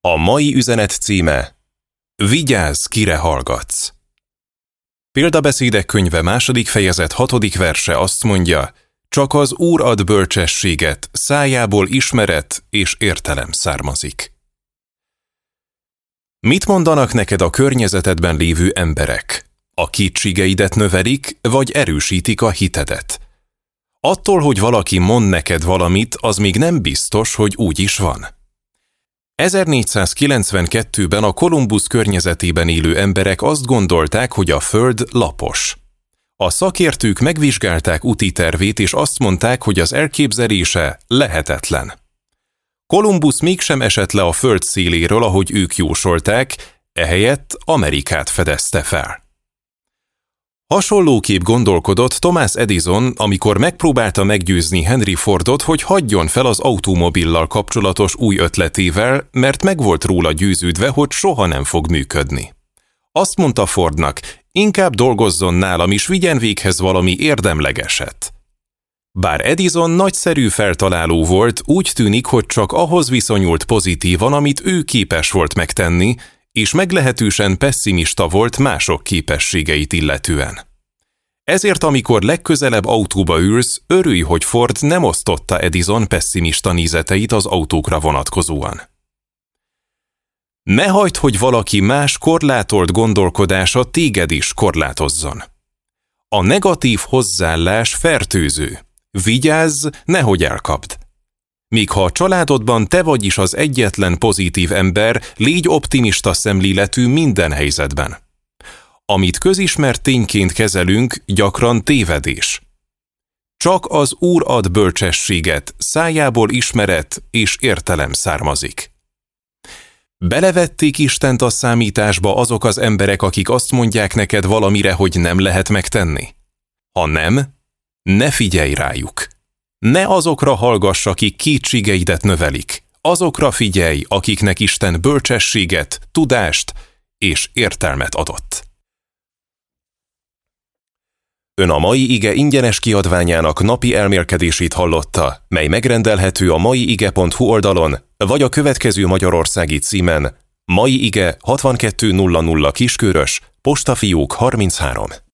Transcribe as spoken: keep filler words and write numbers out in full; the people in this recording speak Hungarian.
A mai üzenet címe: Vigyázz, kire hallgatsz! Példabeszédek könyve második fejezet hatodik verse azt mondja: csak az Úr ad bölcsességet, szájából ismeret és értelem származik. Mit mondanak neked a környezetedben lévő emberek? A kétségeidet növelik, vagy erősítik a hitedet? Attól, hogy valaki mond neked valamit, az még nem biztos, hogy úgy is van. ezernégyszázkilencvenkettőben a Kolumbusz környezetében élő emberek azt gondolták, hogy a Föld lapos. A szakértők megvizsgálták úti tervét, és azt mondták, hogy az elképzelése lehetetlen. Kolumbusz mégsem esett le a Föld széléről, ahogy ők jósolták, ehelyett Amerikát fedezte fel. Hasonlóképp gondolkodott Thomas Edison, amikor megpróbálta meggyőzni Henry Fordot, hogy hagyjon fel az automobillal kapcsolatos új ötletével, mert meg volt róla győződve, hogy soha nem fog működni. Azt mondta Fordnak, inkább dolgozzon nálam és vigyen véghez valami érdemlegeset. Bár Edison nagyszerű feltaláló volt, úgy tűnik, hogy csak ahhoz viszonyult pozitívan, amit ő képes volt megtenni, és meglehetősen pesszimista volt mások képességeit illetően. Ezért, amikor legközelebb autóba ülsz, örülj, hogy Ford nem osztotta Edison pesszimista nézeteit az autókra vonatkozóan. Ne hagyd, hogy valaki más korlátolt gondolkodása téged is korlátozzon. A negatív hozzáállás fertőző. Vigyázz, nehogy elkapd. Míg ha a családodban te vagy is az egyetlen pozitív ember, légy optimista szemléletű minden helyzetben. Amit közismert tényként kezelünk, gyakran tévedés. Csak az Úr ad bölcsességet, szájából ismeret és értelem származik. Belevették Istent a számításba azok az emberek, akik azt mondják neked valamire, hogy nem lehet megtenni? Ha nem, ne figyelj rájuk. Ne azokra hallgass, akik kétségeidet növelik. Azokra figyelj, akiknek Isten bölcsességet, tudást és értelmet adott. Ön a Mai Ige ingyenes kiadványának napi elmélkedését hallotta, mely megrendelhető a maiige pont hu oldalon, vagy a következő magyarországi címen: Mai Ige hatvankettő nulla nulla Kiskörös, postafiók harminchárom.